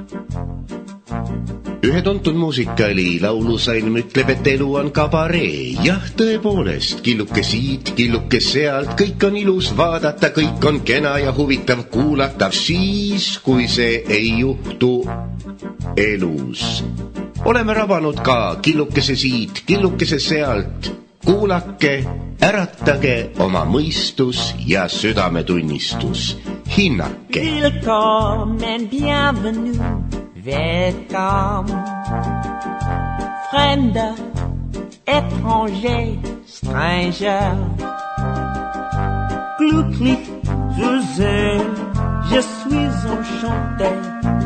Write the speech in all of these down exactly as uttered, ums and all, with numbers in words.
Ühe tuntud muusikali laulusalm ütleb, et elu on kabaree. Jah, tõepoolest, killuke siit, killuke sealt, kõik on ilus vaadata, kõik on kena ja huvitav kuulatav siis, kui see ei juhtu elus. Oleme rabanud ka killukese siit, killukese sealt. Kuulake, äratage oma mõistus ja südametunnistus. Hinnake. Willkommen, bienvenue. Welcome, fremder, étranger, stranger. Glücklich zu sehen, je suis enchanté.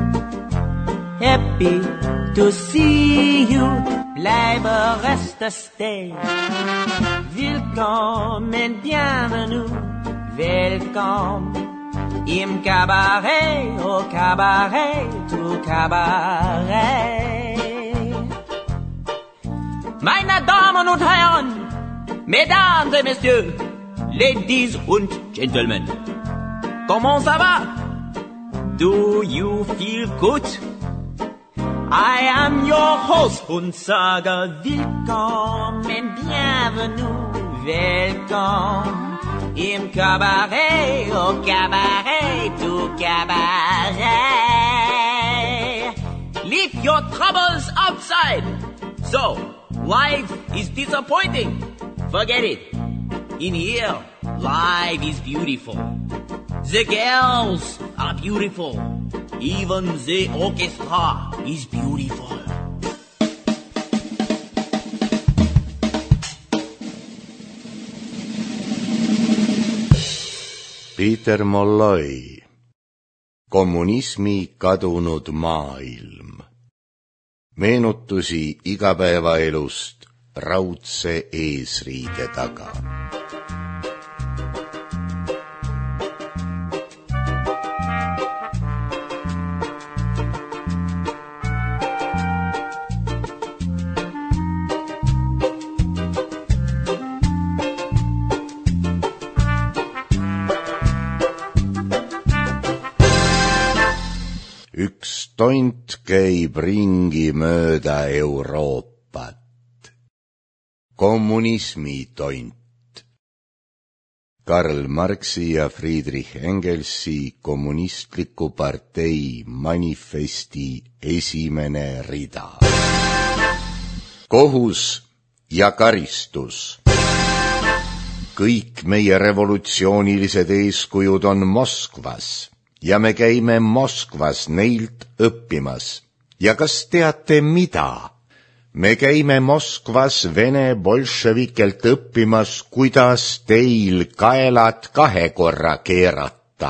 Happy to see you, bleibe reste stay. Willkommen, bienvenue, welcome. Im Cabaret, au Cabaret, tout Cabaret. Meine Damen und Herren, Mesdames et Messieurs, Ladies und Gentlemen, comment ça va? Do you feel good? I am your host und sage willkommen, bienvenue, welcome. Im Cabaret, au Cabaret, tout Cabaret. Leave your troubles outside. So, life is disappointing. Forget it. In here, life is beautiful. The girls are beautiful. Even the orchestra is beautiful. Peter Molloy, Kommunismi kadunud maailm. Meenutusi igapäevaelust raudse eesriide taga. Üks tont käib ringi mööda Euroopat. Kommunismi tont. Karl Marxi ja Friedrich Engelsi kommunistliku partei manifesti esimene rida. Kohus ja karistus. Kõik meie revolutsioonilised eeskujud on Moskvas. Ja me käime Moskvas neilt õppimas. Ja kas teate mida? Me käime Moskvas Vene bolševikelt õppimas, kuidas teil kaelad kahe korra keerata.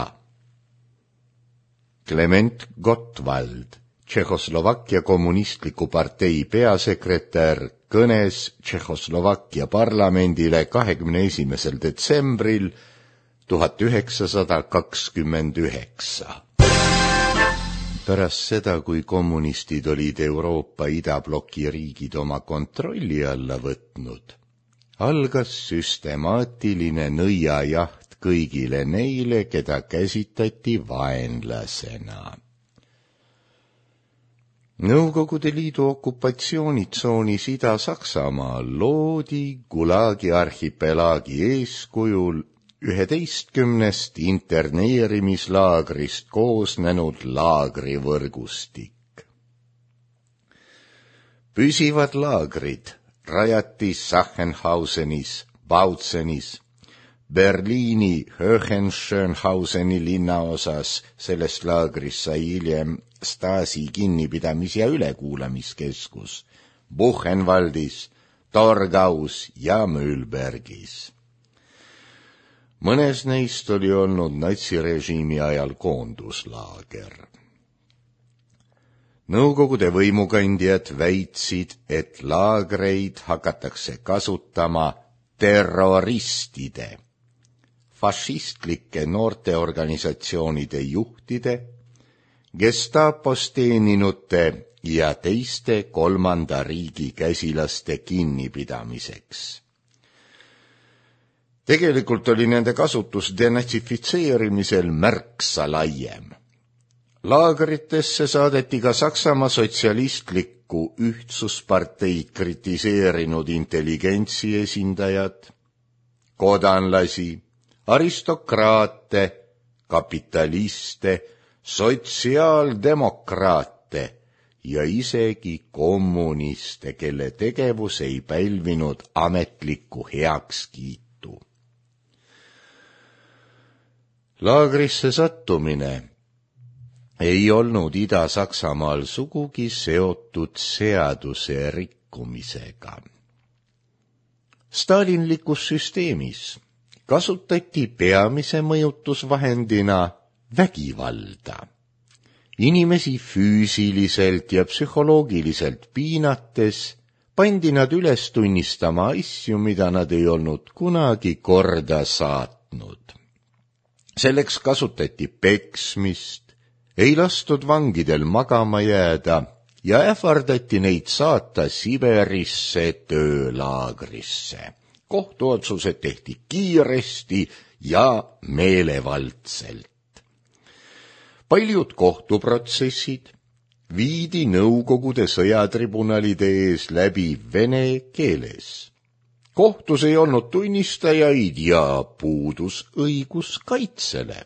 Klement Gottwald, Tšehhoslovakkia kommunistliku partei peasekretär, kõnes Tšehhoslovakkia parlamendile kahekümne esimesel detsembril tuhat üheksasada kakskümmend üheksa. Pärast seda, kui kommunistid olid Euroopa idabloki riigid oma kontrolli alla võtnud, algas süstemaatiline nõiajaht kõigile neile, keda käsitati vaenlasena. Nõukogude Liidu okupatsioonitsoonis Ida-Saksamaal loodi Gulagi arhipelaagi eeskujul üheteistkümnest interneerimislaagrist koosnenud laagrivõrgustik. Püsivad laagrid rajati Sachsenhausenis, Bautzenis, Berliini Hohenschönhauseni linnaosas, sellest laagris sai hiljem Stasi kinnipidamis- ja ülekuulamiskeskus, Buchenwaldis, Torgaus ja Mühlbergis. Mõnes neist oli olnud natsirežiimi ajal koonduslaager. Nõukogude võimukandjad väitsid, et laagreid hakatakse kasutama terroristide, fašistlike noorteorganisatsioonide juhtide, Gestapos teeninute ja teiste kolmanda riigi käsilaste kinnipidamiseks. Tegelikult oli nende kasutus denatsifitseerimisel märksa laiem. Laagritesse saadeti ka Saksamaa sotsialistlikku ühtsusparteid kritiseerinud intelligentsi esindajad, kodanlasi, aristokraate, kapitaliste, sotsiaaldemokraate ja isegi kommuniste, kelle tegevus ei pälvinud ametlikku heakskiitu. Laagrisse sattumine ei olnud Ida-Saksamaal sugugi seotud seaduse rikkumisega. Stalinlikus süsteemis kasutati peamise mõjutusvahendina vägivalda. Inimesi füüsiliselt ja psühholoogiliselt piinates pandi nad üles tunnistama asju, mida nad ei olnud kunagi korda saatnud. Selleks kasutati peksmist, ei lastud vangidel magama jääda ja ähvardati neid saata Siberisse töölaagrisse. Kohtuotsused tehti kiiresti ja meelevaldselt. Paljud kohtuprotsessid viidi Nõukogude sõjatribunalide ees läbi vene keeles. Kohtus ei olnud tunnistajaid ja puudus õigus kaitsele.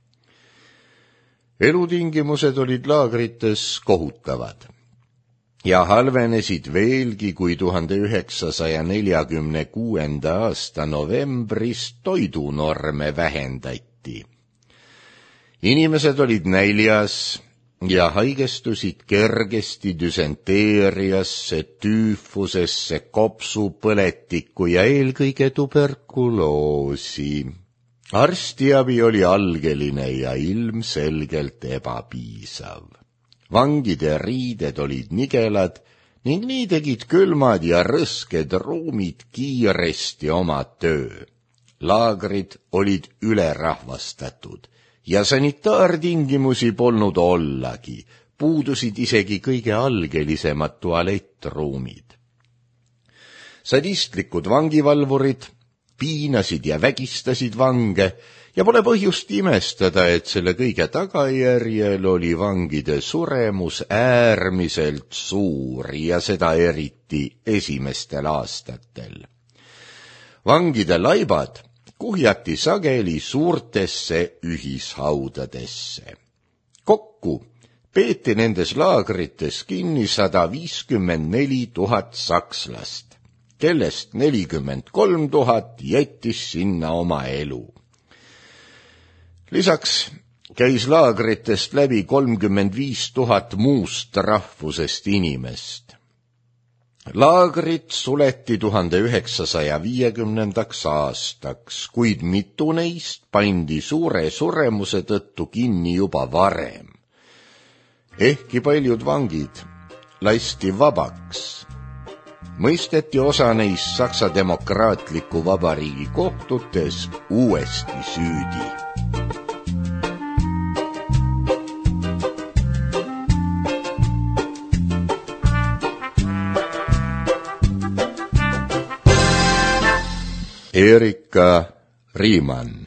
Elutingimused olid laagrites kohutavad ja halvenesid veelgi, kui tuhande üheksasaja neljakümne kuuenda aasta novembris toidunorme vähendati. Inimesed olid näljas ja haigestusid kergesti düsenteeriasse, tüüfusesse, kopsupõletikku ja eelkõige tuberkuloosi. Arstiabi oli algeline ja ilmselgelt ebapiisav. Vangide riided olid nigelad ning nii tegid külmad ja rõsked ruumid kiiresti oma töö. Laagrid olid ülerahvastatud ja sanitaartingimusi polnud ollagi, puudusid isegi kõige algelisemad tualettruumid. Sadistlikud vangivalvurid piinasid ja vägistasid vange ja pole põhjust imestada, et selle kõige tagajärjel oli vangide suremus äärmiselt suur ja seda eriti esimestel aastatel. Vangide laibad kuhjati sageli suurtesse ühishaudadesse. Kokku peeti nendes laagrites kinni sada viiskümmend neli tuhat sakslast, kellest nelikümmend kolm tuhat jättis sinna oma elu. Lisaks käis laagritest läbi kolmkümmend viis tuhat muust rahvusest inimest. Laagrid suleti tuhande üheksasaja viiekümnendaks aastaks, kuid mitu neist pandi suure suremuse tõttu kinni juba varem. Ehkki paljud vangid lasti vabaks, mõisteti osa neist Saksa Demokraatliku Vabariigi kohtutes uuesti süüdi. Erika Riemann.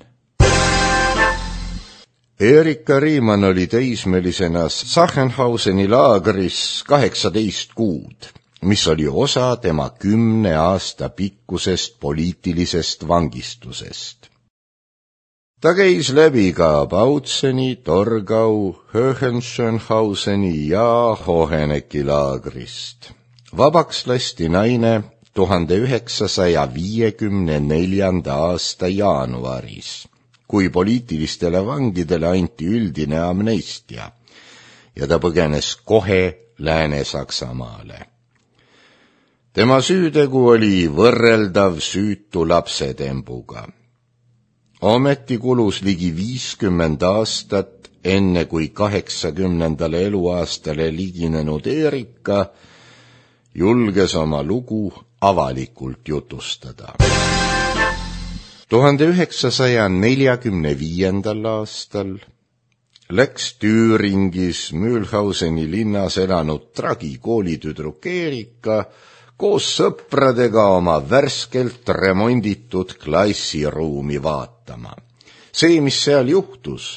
Erika Riemann oli teismelisena Sachsenhauseni laagris kaheksateist kuud, mis oli osa tema kümne aasta pikkusest poliitilisest vangistusest. Ta käis läbi ka Bautzeni, Torgau, Hohenschönhauseni ja Hohenecki laagrist. Vabaks lasti naine tuhande üheksasaja viiekümne neljanda aasta jaanuaris, kui poliitilistele vangidele anti üldine amnestia ja ta põgenes kohe Lääne-Saksamaale. Tema süütegu oli võrreldav süütu lapsetembuga. Ometi kulus ligi viiskümmend aastat, enne kui kaheksakümnendale eluaastale liginenud Erika julges oma lugu avalikult jutustada. tuhande üheksasaja neljakümne viiendal aastal läks Tüüringis Mühlhauseni linnas elanud tragikoolitüdruk Erika koos sõpradega oma värskelt remonditud klassiruumi vaatama. See, mis seal juhtus,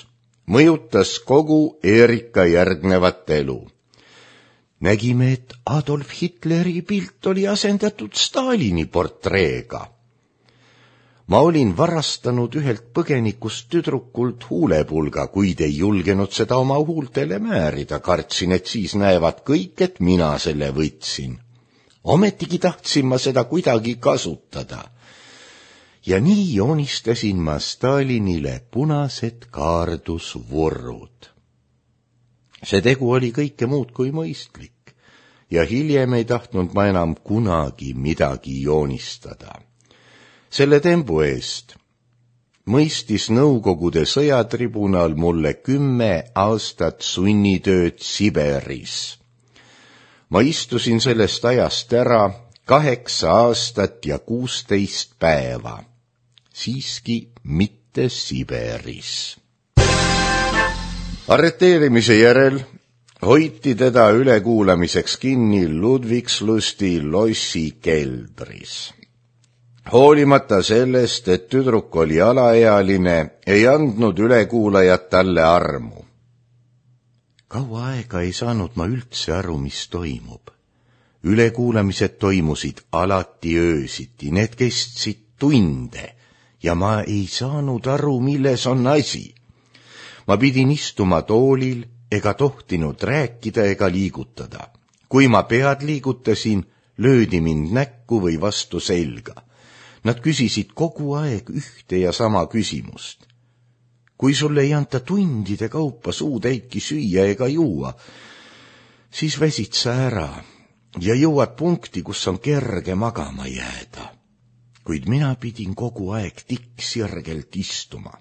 mõjutas kogu Erika järgnevat elu. Nägime, et Adolf Hitleri pilt oli asendatud Stalini portreega. Ma olin varastanud ühelt põgenikust tüdrukult huulepulga, kuid ei julgenud seda oma huultele määrida, kartsin, et siis näevad kõik, et mina selle võtsin. Ometigi tahtsin ma seda kuidagi kasutada. Ja nii joonistasin ma Stalinile punased kaardusvurrud. See tegu oli kõike muud kui mõistlik ja hiljem ei tahtnud ma enam kunagi midagi joonistada. Selle tembu eest mõistis Nõukogude sõjatribunal mulle kümme aastat sunnitööd Siberis. Ma istusin sellest ajast ära kaheksa aastat ja kuusteist päeva. Siiski mitte Siberis. Arreteerimise järel hoiti teda ülekuulamiseks kinni Ludwigslusti lossi keldris. Hoolimata sellest, et tüdruk oli alaealine, ei andnud ülekuulajad talle armu. Kaua aega ei saanud ma üldse aru, mis toimub. Ülekuulamised toimusid alati öösiti, need kestsid tunde ja ma ei saanud aru, milles on asi. Ma pidin istuma toolil ega tohtinud rääkida ega liigutada. Kui ma pead liigutasin, löödi mind näkku või vastu selga. Nad küsisid kogu aeg ühte ja sama küsimust. Kui sulle ei anta tundide kaupa suutäitki süüa ega juua, siis väsid sa ära ja jõuad punkti, kus on kerge magama jääda. Kuid mina pidin kogu aeg tikksirgelt istuma.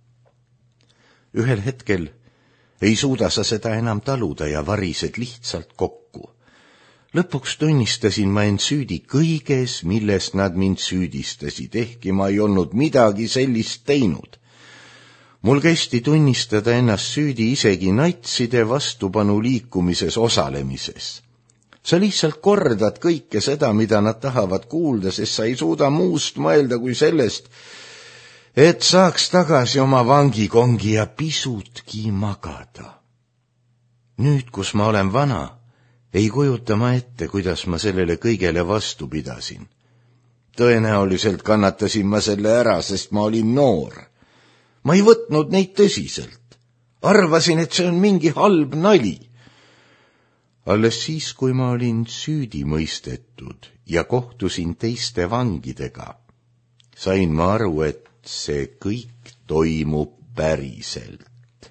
Ühel hetkel ei suuda sa seda enam taluda ja varised lihtsalt kokku. Lõpuks tunnistasin ma end süüdi kõiges, milles nad mind süüdistasid, ehkki ma ei olnud midagi sellist teinud. Mul kästi tunnistada ennast süüdi isegi natside vastupanu liikumises osalemises. Sa lihtsalt kordad kõike seda, mida nad tahavad kuulda, sest sa ei suuda muust mõelda kui sellest, et saaks tagasi oma vangikongi ja pisutki magada. Nüüd, kus ma olen vana, ei kujuta ma ette, kuidas ma sellele kõigele vastu pidasin. Tõenäoliselt kannatasin ma selle ära, sest ma olin noor. Ma ei võtnud neid tõsiselt. Arvasin, et see on mingi halb nali. Alles siis, kui ma olin süüdi mõistetud ja kohtusin teiste vangidega, sain ma aru, et see kõik toimub päriselt.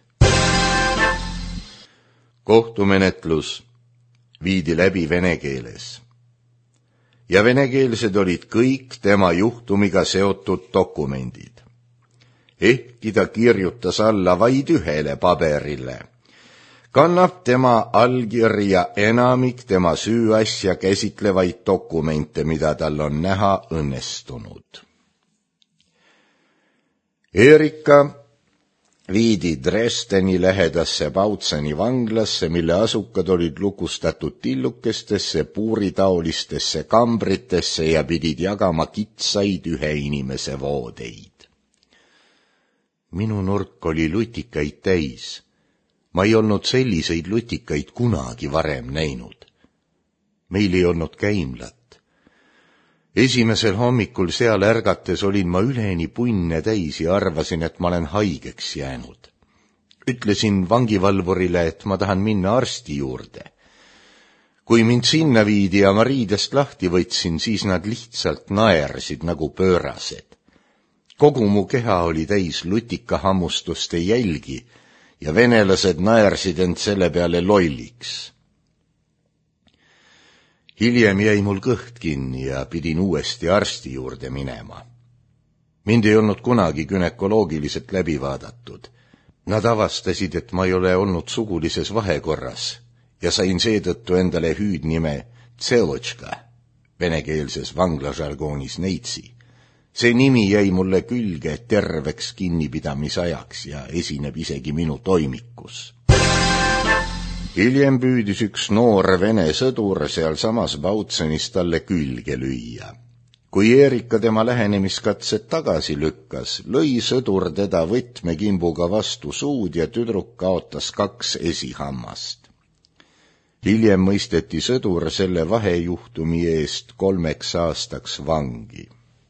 Kohtumenetlus viidi läbi vene keeles. Ja venekeelsed olid kõik tema juhtumiga seotud dokumendid. Ehkki ta kirjutas alla vaid ühele paberile, kannab tema allkirja enamik tema süüasja käsitlevaid dokumente, mida tal on näha õnnestunud. Erika viidi Dresdeni lähedasse Bautzeni vanglasse, mille asukad olid lukustatud tillukestesse, puuritaolistesse kambritesse ja pidid jagama kitsaid ühe inimese voodeid. Minu nurk oli lutikaid täis. Ma ei olnud selliseid lutikaid kunagi varem näinud. Meil ei olnud käimlat. Esimesel hommikul seal ärgates olin ma üleni punne täis ja arvasin, et ma olen haigeks jäänud. Ütlesin vangivalvurile, et ma tahan minna arsti juurde. Kui mind sinna viidi ja ma riidest lahti võtsin, siis nad lihtsalt naersid nagu pöörased. Kogu mu keha oli täis lutikahammustuste jälgi ja venelased naersid end selle peale lolliks. Hiljem jäi mul kõht kinni ja pidin uuesti arsti juurde minema. Mind ei olnud kunagi günekoloogiliselt läbi vaadatud. Nad avastasid, et ma ei ole olnud sugulises vahekorras ja sain seetõttu endale hüüdnime Tselotška, venekeelses vanglažargoonis neitsi. See nimi jäi mulle külge terveks kinnipidamisajaks ja esineb isegi minu toimikus. Hiljem püüdis üks noor vene sõdur seal samas Bautzenis talle külge lüüa. Kui Eerika tema lähenemiskatsed tagasi lükkas, lõi sõdur teda võtmekimbuga vastu suud ja tüdruk kaotas kaks esihammast. Hiljem mõisteti sõdur selle vahejuhtumi eest kolmeks aastaks vangi.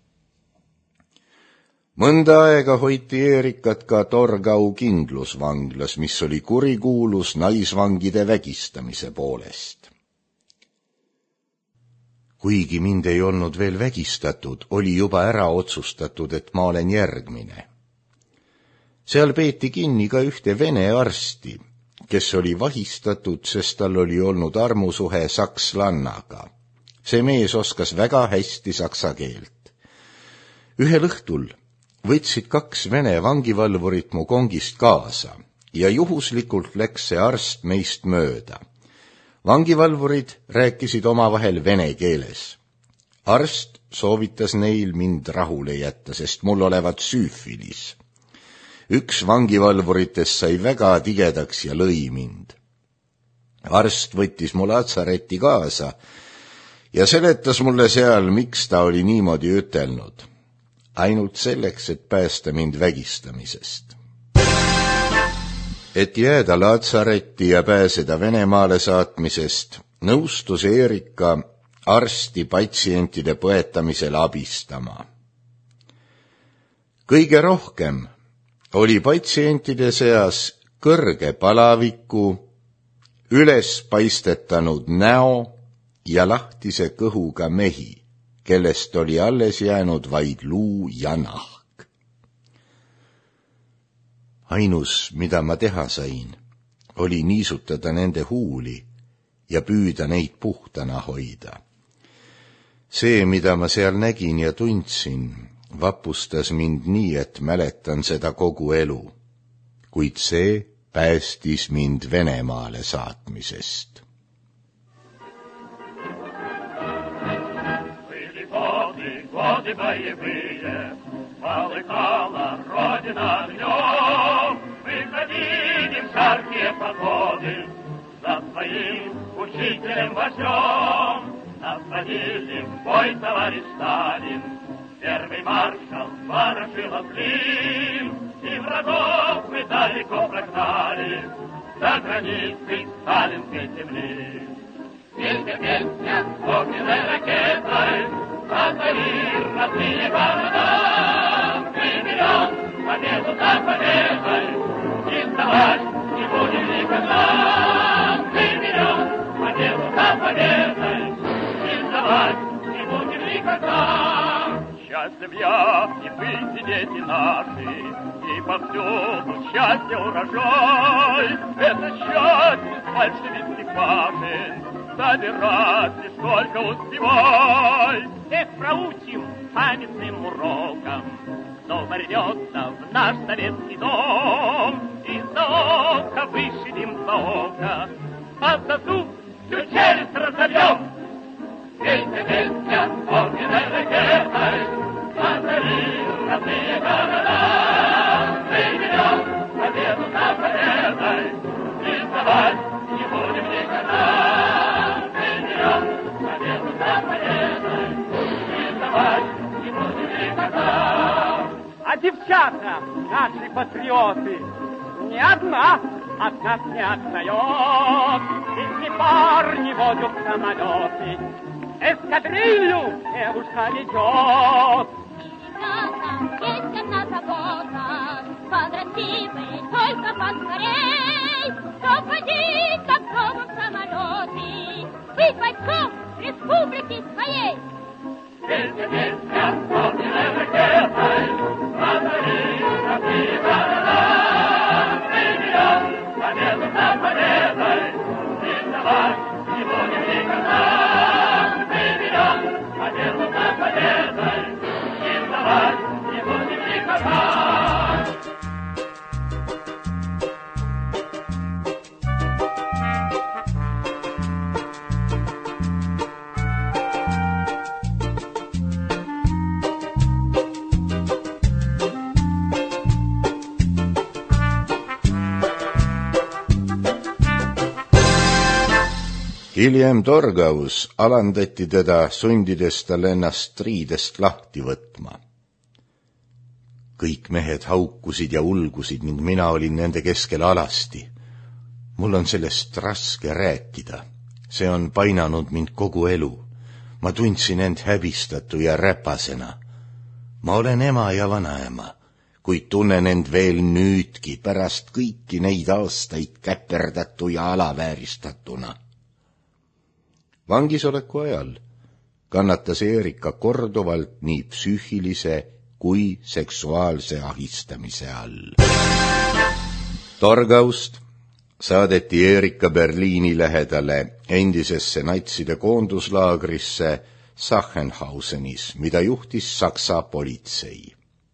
Mõnda aega hoiti Eerikat ka Torgau kindlusvanglas, mis oli kurikuulus naisvangide vägistamise poolest. Kuigi mind ei olnud veel vägistatud, oli juba ära otsustatud, et ma olen järgmine. Seal peeti kinni ka ühte vene arsti, kes oli vahistatud, sest tal oli olnud armusuhe sakslannaga. See mees oskas väga hästi saksa keelt. Ühel õhtul võtsid kaks vene vangivalvurit mu kongist kaasa ja juhuslikult läks see arst meist mööda. Vangivalvurid rääkisid omavahel vene keeles. Arst soovitas neil mind rahule jätta, sest mul olevat süüfilis. Üks vangivalvuritest sai väga tigedaks ja lõi mind. Arst võttis mu latsareti kaasa ja seletas mulle seal, miks ta oli niimoodi ütelnud. Ainult selleks, et päästa mind vägistamisest. Et jääda latsaretti ja pääseda Venemaale saatmisest, nõustus Eerika arsti patsientide põetamisel abistama. Kõige rohkem oli patsientide seas kõrge palaviku, üles paistetanud näo ja lahtise kõhuga mehi, kellest oli alles jäänud vaid luu ja nahk. Ainus, mida ma teha sain, oli niisutada nende huuli ja püüda neid puhtana hoida. See, mida ma seal nägin ja tundsin, vapustas mind nii, et mäletan seda kogu elu, kuid see päästis mind Venemaale saatmisest. Полыхала Родина огнем, выходили в жаркие походы за своим учителем-вождем. Отводили в бой товарищ Сталин, первый маршал Ворошилов-Клим, и врагов мы далеко прогнали за границей сталинской земли. Песня, песня, огненной ракетой озарит родные города. Мы берем победу за победой, и сдавать не будем никогда. Мы берем победу за победой, и сдавать не будем никогда. Счастлив я, и вы, и дети наши, и повсюду счастье урожай. Это счастье с большевистских башен собирать лишь только успевай. Эх, проучим памятным уроком, кто ворвется в наш советский дом, и за око вышибем за око, а за зуб всю челюсть разобьем. Песня, песня, огненной ракетой озарит родные города. Мы берем победу за победой, и сдавать не будем никогда. Мы берем победу за победой, и сдавать не будем никогда. А девчата, наши патриоты, ни одна от нас не отстает. Эти парни водят самолеты, эскадрилью девушка ведет. Есть одна забота, подрасти бы только поскорей, чтоб водить как в самолете, быть бойцом республики своей. Песня, песня, огненной ракетой озарит родные города. Мы берем победу за победой, и сдавать не будем никогда. Мы берем победу за победой, и сдавать не будем никогда. Hiljem Torgaus alandati teda, sundides tal ennast riidest lahti võtma. Kõik mehed haukusid ja ulgusid ning mina olin nende keskel alasti. Mul on sellest raske rääkida. See on painanud mind kogu elu. Ma tundsin end häbistatu ja räpasena. Ma olen ema ja vanaema, kuid tunnen end veel nüüdki pärast kõiki neid aastaid käperdatu ja alavääristatuna. Vangisoleku ajal kannatas Eerika korduvalt nii psüühilise kui seksuaalse ahistamise all. Torgaust saadeti Eerika Berliini lähedale endisesse natside koonduslaagrisse Sachsenhausenis, mida juhtis Saksa politsei.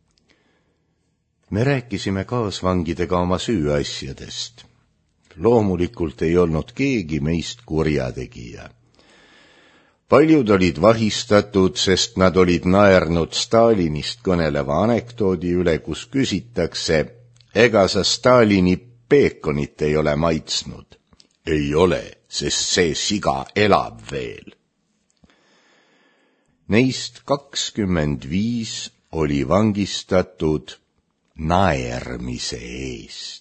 Me rääkisime kaasvangidega oma süüasjadest. Loomulikult ei olnud keegi meist kurjategija. Paljud olid vahistatud, sest nad olid naernud Stalinist kõneleva anekdoodi üle, kus küsitakse, ega sa Stalini peekonit ei ole maitsnud. Ei ole, sest see siga elab veel. Neist kakskümmend viis oli vangistatud naermise eest.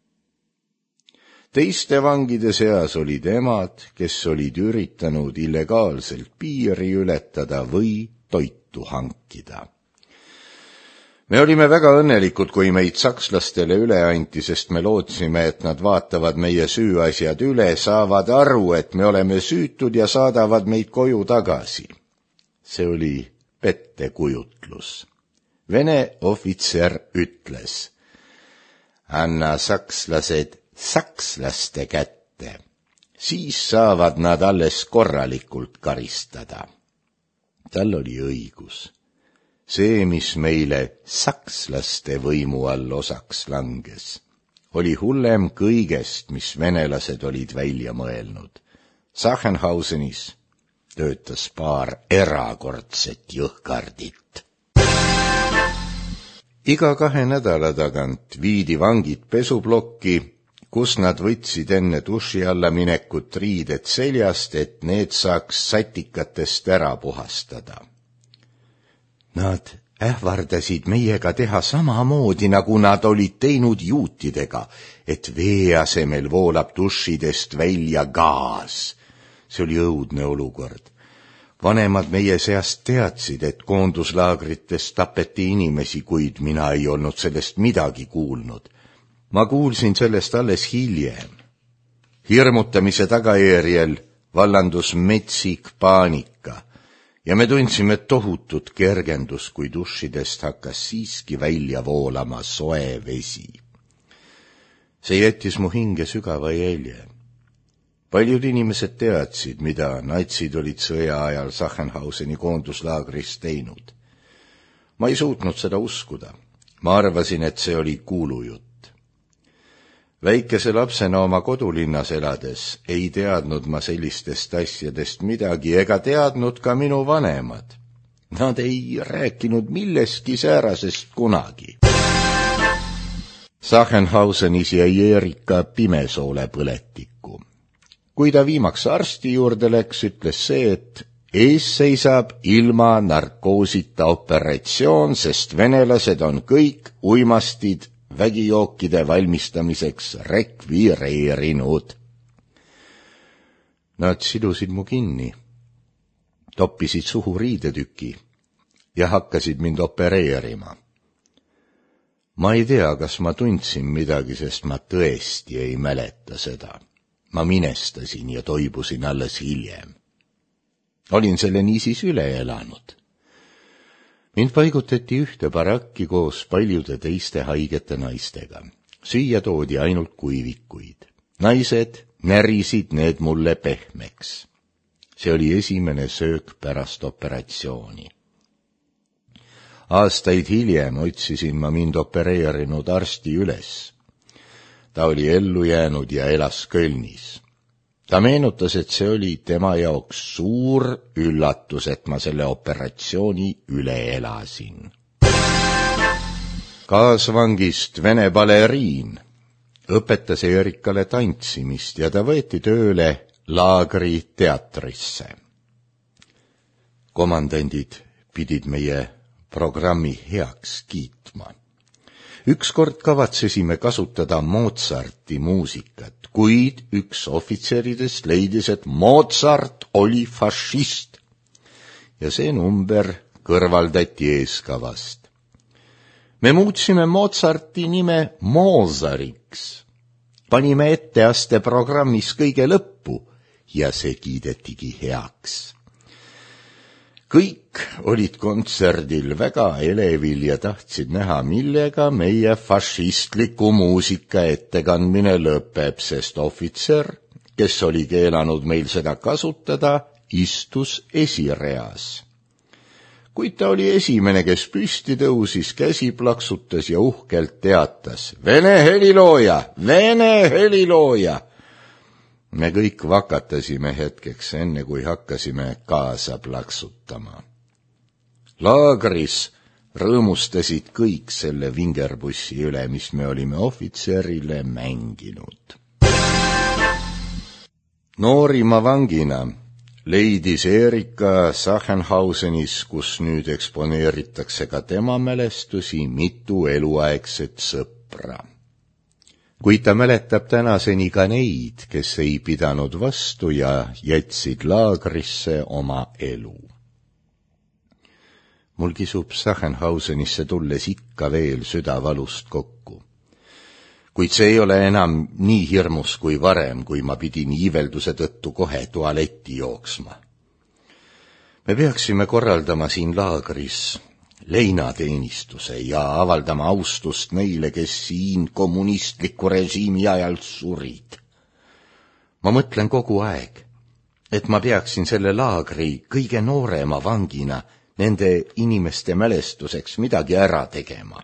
Teiste vangide seas olid emad, kes olid üritanud illegaalselt piiri ületada või toitu hankida. Me olime väga õnnelikud, kui meid sakslastele üle anti, sest me lootsime, et nad vaatavad meie süüasjad üle, saavad aru, et me oleme süütud ja saadavad meid koju tagasi. See oli pettekujutlus. Vene ohvitser ütles, anna sakslased sakslaste kätte, siis saavad nad alles korralikult karistada. Tal oli õigus. See, mis meile sakslaste võimu all osaks langes, oli hullem kõigest, mis venelased olid välja mõelnud. Sachsenhausenis töötas paar erakordset jõhkardit. Iga kahe nädala tagant viidi vangid pesuplokki, kus nad võtsid enne duši alla minekut riided seljast, et need saaks satikatest ära puhastada. Nad ähvardasid meiega teha samamoodi, nagu nad olid teinud juutidega, et vee asemel voolab dušidest välja gaas. See oli õudne olukord. Vanemad meie seast teadsid, et koonduslaagrites tapeti inimesi, kuid mina ei olnud sellest midagi kuulnud. Ma kuulsin sellest alles hiljem. Hirmutamise tagajärjel vallandus metsik paanika ja me tundsime tohutut kergendus, kui dušidest hakkas siiski välja voolama soe vesi. See jättis mu hinge sügava jälje. Paljud inimesed teadsid, mida natsid olid sõja ajal Sachsenhauseni koonduslaagris teinud. Ma ei suutnud seda uskuda. Ma arvasin, et see oli kuulujutt. Väikese lapsena oma kodulinnas elades ei teadnud ma sellistest asjadest midagi ega teadnud ka minu vanemad. Nad ei rääkinud milleski säärasest kunagi. Sachsenhausenis jäi Eerika pimesoole põletikku. Kui ta viimaks arsti juurde läks, ütles see, et ees seisab ilma narkoosita operatsioon, sest venelased on kõik uimastid vägijookide valmistamiseks rekvireerinud. Nad sidusid mu kinni, toppisid suhu riidetüki ja hakkasid mind opereerima. Ma ei tea, kas ma tundsin midagi, sest ma tõesti ei mäleta seda. Ma minestasin ja toibusin alles hiljem. Olin selle niisiis üle elanud. Mind paigutati ühte barakki koos paljude teiste haigete naistega. Süüa toodi ainult kuivikuid. Naised närisid need mulle pehmeks. See oli esimene söök pärast operatsiooni. Aastaid hiljem otsisin ma mind opereerinud arsti üles. Ta oli ellu jäänud ja elas Kölnis. Ta meenutas, et see oli tema jaoks suur üllatus, et ma selle operatsiooni üle elasin. Kaasvangist Vene baleriin õpetas Eerikale tantsimist ja ta võeti tööle laagri teatrisse. Komandandid pidid meie programmi heaks kiitma. Ükskord kavatsesime kasutada Mozarti muusikat, kuid üks ohvitseridest leidis, et Mozart oli fašist ja see number kõrvaldati eeskavast. Me muutsime Mozarti nime Mozariks, panime etteaste programmis kõige lõppu ja see kiidetigi heaks. Kõik olid kontserdil väga elevil ja tahtsid näha, millega meie fašistliku muusika ettekandmine lõpeb, sest ohvitser, kes oli keelanud meil seda kasutada, istus esireas. Kuid ta oli esimene, kes püsti tõusis, käsi plaksutas ja uhkelt teatas: Vene helilooja, Vene helilooja! Me kõik vakatasime hetkeks, enne kui hakkasime kaasa plaksutama. Laagris rõõmustasid kõik selle vingerbussi üle, mis me olime ohvitserile mänginud. Noorima vangina leidis Erika Sachenhausenis, kus nüüd eksponeeritakse ka tema mälestusi, mitu eluaegset sõpra. Kuid ta mäletab tänaseni ka neid, kes ei pidanud vastu ja jätsid laagrisse oma elu. Mul kisub Sachenhausenisse tulles ikka veel südavalust kokku. Kuid see ei ole enam nii hirmus kui varem, kui ma pidin iivelduse tõttu kohe tualetti jooksma. Me peaksime korraldama siin laagris leinateenistuse ja avaldama austust neile, kes siin kommunistliku režiimi ajal surid. Ma mõtlen kogu aeg, et ma peaksin selle laagri kõige noorema vangina nende inimeste mälestuseks midagi ära tegema.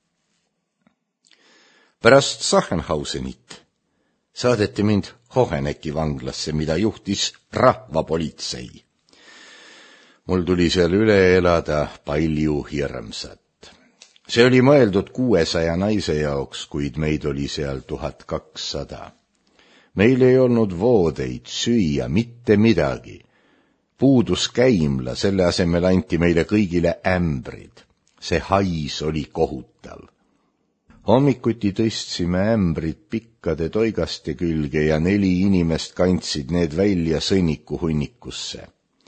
Pärast Sachenhausenit saadeti mind Hoheneki vanglasse, mida juhtis rahvapolitsei. Mul tuli seal üle elada palju hirmsat. See oli mõeldud kuuesaja naise jaoks, kuid meid oli seal tuhat kakssada. Meil ei olnud voodeid, süüa, mitte midagi. Puudus käimla, selle asemel anti meile kõigile ämbrid. See hais oli kohutav. Hommikuti tõstsime ämbrid pikkade toigaste külge ja neli inimest kandsid need välja sõnnikuhunnikusse.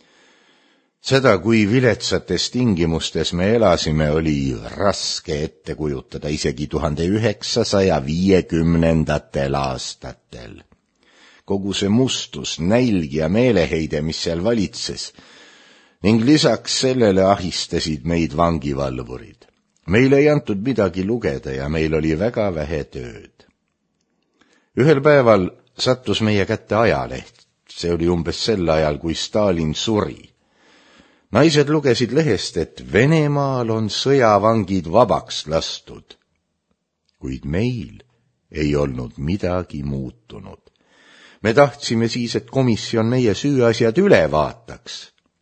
Seda, kui viletsates tingimustes me elasime, oli raske ette kujutada isegi tuhande üheksasaja viiekümnendatel aastatel. Kogu see mustus, nälg ja meeleheide, mis seal valitses, ning lisaks sellele ahistasid meid vangivalvurid. Meil ei antud midagi lugeda ja meil oli väga vähe tööd. Ühel päeval sattus meie kätte ajaleht. See oli umbes sel ajal, kui Stalin suri. Naised lugesid lehest, et Venemaal on sõjavangid vabaks lastud. Kuid meil ei olnud midagi muutunud. Me tahtsime siis, et komisjon meie süüasjad üle vaataks.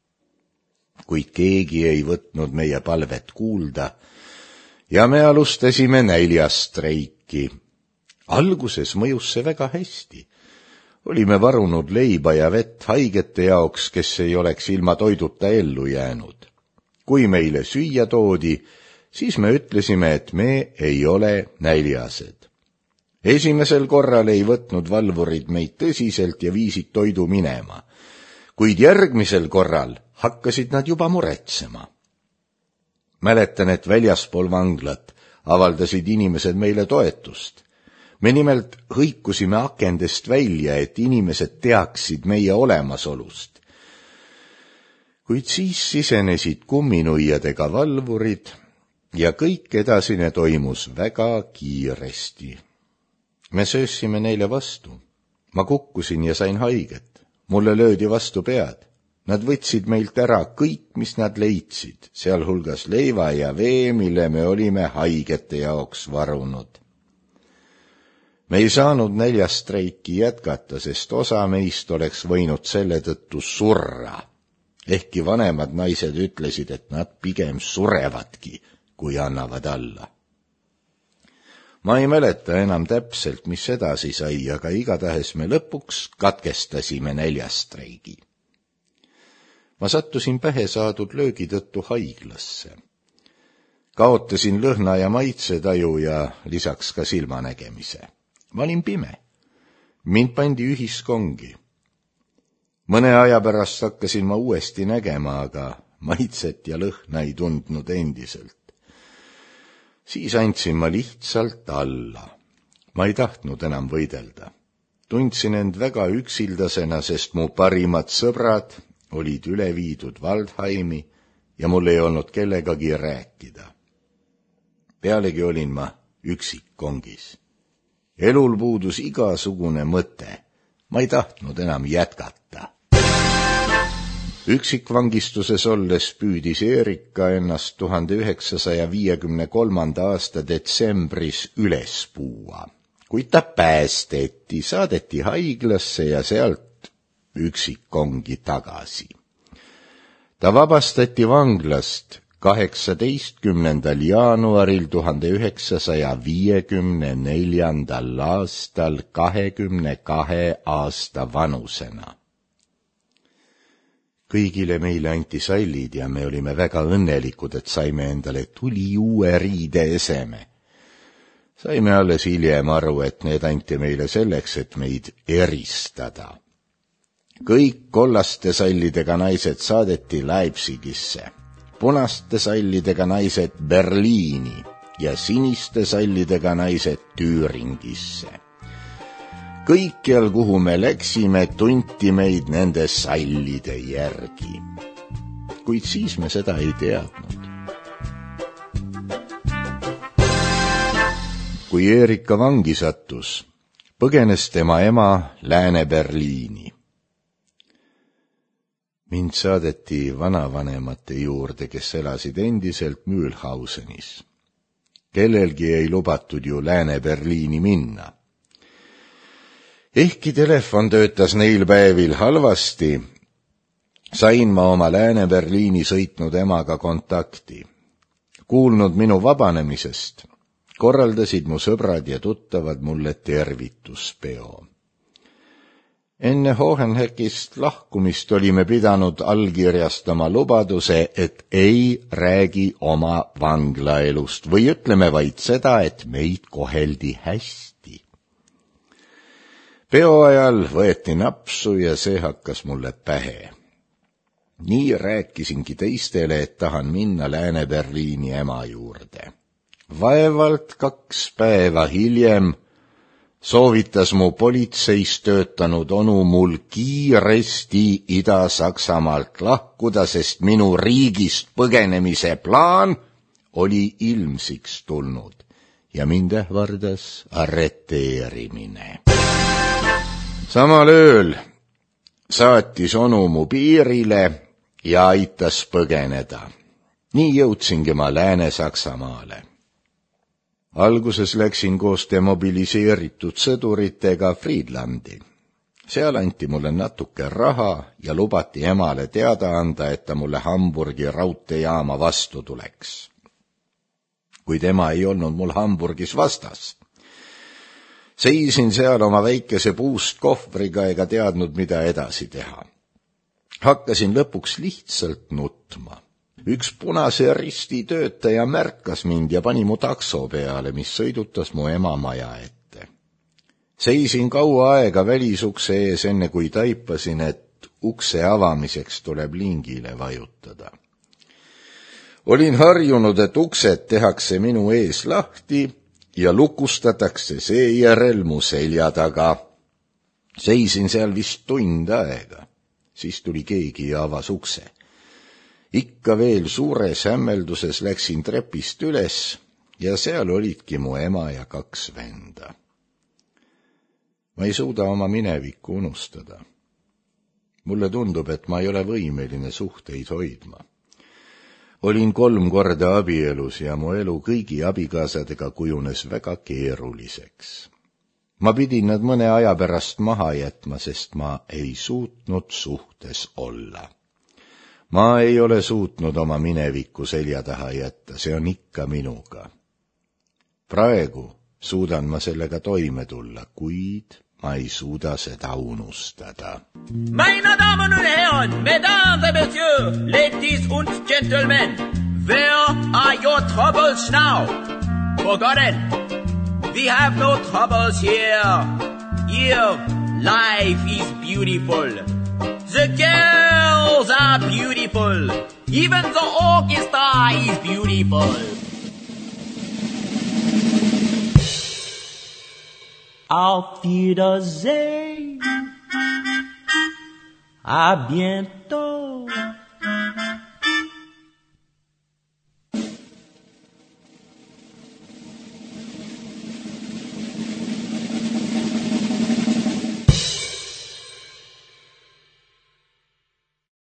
Kuid keegi ei võtnud meie palvet kuulda ja me alustasime näljastreiki. Alguses mõjus see väga hästi. Olime varunud leiba ja vett haigete jaoks, kes ei oleks ilma toiduta ellu jäänud. Kui meile süüa toodi, siis me ütlesime, et me ei ole näljased. Esimesel korral ei võtnud valvurid meid tõsiselt ja viisid toidu minema, kuid järgmisel korral hakkasid nad juba muretsema. Mäletan, et väljaspool vanglat avaldasid inimesed meile toetust. Me nimelt hõikusime akendest välja, et inimesed teaksid meie olemasolust. Kuid siis sisenesid kumminuiadega valvurid ja kõik edasine toimus väga kiiresti. Me söösime neile vastu. Ma kukkusin ja sain haiget. Mulle löödi vastu pead. Nad võtsid meilt ära kõik, mis nad leidsid, sealhulgas leiva ja vee, mille me olime haigete jaoks varunud. Me ei saanud näljastreiki jätkata, sest osa meist oleks võinud selle tõttu surra. Ehkki vanemad naised ütlesid, et nad pigem surevadki, kui annavad alla. Ma ei mäleta enam täpselt, mis edasi sai, aga igatahes me lõpuks katkestasime näljastreigi. Ma sattusin pähe saadud löögi tõttu haiglasse. Kaotasin lõhna ja maitsetaju ja lisaks ka silmanägemise. Ma olin pime. Mind pandi ühiskongi. Mõne aja pärast hakkasin ma uuesti nägema, aga maitset ja lõhna ei tundnud endiselt. Siis andsin ma lihtsalt alla. Ma ei tahtnud enam võidelda. Tundsin end väga üksildasena, sest mu parimad sõbrad olid üle viidud Waldheimi ja mul ei olnud kellegagi rääkida. Pealegi olin ma üksik kongis. Elul puudus igasugune mõte. Ma ei tahtnud enam jätkata. Üksikvangistuses olles püüdis Erika ennast tuhande üheksasaja viiekümne kolmanda aasta detsembris üles puua. Kuid ta päästeti, saadeti haiglasse ja sealt üksikkongi tagasi. Ta vabastati vanglast kaheksateistkümnendal jaanuaril tuhande üheksasaja viiekümne neljandal aastal kahekümne kahe aasta vanusena. Kõigile meile anti sallid ja me olime väga õnnelikud, et saime endale tuli uue riide eseme. Saime alles hiljem aru, et need anti meile selleks, et meid eristada. Kõik kollaste sallidega naised saadeti Leipzigisse, punaste sallidega naised Berliini ja siniste sallidega naised Tüüringisse. Kõikjal, kuhu me läksime, tunti meid nende sallide järgi. Kuid siis me seda ei teadnud. Kui Erika vangi sattus, põgenes tema ema Lääne-Berliini. Mind saadeti vanavanemate juurde, kes elasid endiselt Mühlhausenis. Kellelgi ei lubatud ju Lääne-Berliini minna. Ehkki telefon töötas neil päevil halvasti, sain ma oma Lääne-Berliini sõitnud emaga kontakti. Kuulnud minu vabanemisest, korraldasid mu sõbrad ja tuttavad mulle tervituspeo. Enne Hohenheckist lahkumist olime pidanud allkirjastama lubaduse, et ei räägi oma vanglaelust või ütleme vaid seda, et meid koheldi hästi. Peo ajal võeti napsu ja see hakkas mulle pähe. Nii rääkisingi teistele, et tahan minna Lääne-Berliini ema juurde. Vaevalt kaks päeva hiljem soovitas mu politseis töötanud onu mul kiiresti Ida-Saksamaalt lahkuda, sest minu riigist põgenemise plaan oli ilmsiks tulnud ja mind ähvardas arreteerimine. Samal ööl saatis onu mu piirile ja aitas põgeneda. Nii jõudsingi ma Lääne-Saksamaale. Alguses läksin koos demobiliseeritud sõduritega Friedlandi. Seal anti mulle natuke raha ja lubati emale teada anda, et ta mulle Hamburgi raudteejaama vastu tuleks. Kuid ema ei olnud mul Hamburgis vastas. Seisin seal oma väikese puust kohvriga ega teadnud, mida edasi teha. Hakkasin lõpuks lihtsalt nutma. Üks Punase Risti töötaja märkas mind ja pani mu takso peale, mis sõidutas mu ema maja ette. Seisin kaua aega välisukse ees, enne kui taipasin, et ukse avamiseks tuleb lingile vajutada. Olin harjunud, et uksed tehakse minu ees lahti ja lukustatakse seejärel mu selja taga. Seisin seal vist tund aega. Siis tuli keegi ja avas ukse. Ikka veel suures hämmelduses läksin trepist üles ja seal olidki mu ema ja kaks venda. Ma ei suuda oma minevikku unustada. Mulle tundub, et ma ei ole võimeline suhteid hoidma. Olin kolm korda abielus ja mu elu kõigi abikaasadega kujunes väga keeruliseks. Ma pidin nad mõne aja pärast maha jätma, sest ma ei suutnud suhtes olla. Ma ei ole suutnud oma minevikku selja taha jätta, see on ikka minuga. Praegu suudan ma sellega toime tulla, kuid ma ei suuda seda unustada. Meine Damen und Herren, Mesdames et Messieurs, Ladies und Gentlemen, where are your troubles now? Forgotten. We have no troubles here. Here, life is beautiful. The girls are beautiful. Even the orchestra is beautiful. Auf Wiedersehen. A bientôt.